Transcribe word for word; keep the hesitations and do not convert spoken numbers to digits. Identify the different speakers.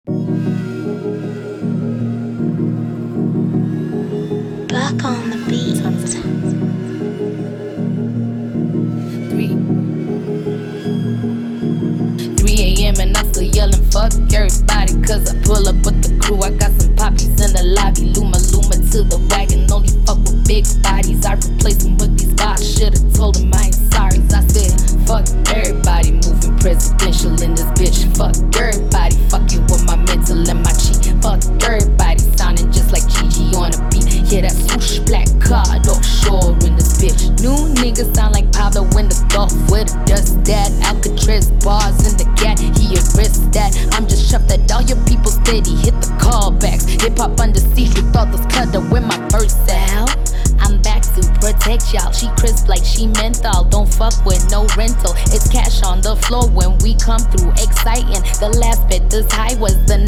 Speaker 1: Back on the beat.
Speaker 2: Three, three a m and I'm still yelling fuck everybody, cause I pull up with the crew. I got some poppies in the lobby, Luma Luma to the wagon. Only fuck with big bodies, I replace them with these bots. Should've told them I ain't sorry. I said fuck everybody, moving presidential in this bitch. Fuck everybody, fucking with my mental and my cheek. Fuck everybody, sounding just like Gigi on a beat. Yeah, that swoosh black card offshore in this bitch. New niggas sound like Pablo in the Gulf with a dust dad. Alcatraz bars in the gat, he a risk that. I'm just chuffed that all your people steady hit the callbacks. Hip hop under siege with all those cutter with my first out. I'm back to protect y'all. She crisp like she menthol. Don't fuck with no rental. It's cash on the floor when we come through. Exciting. The last bit this high was the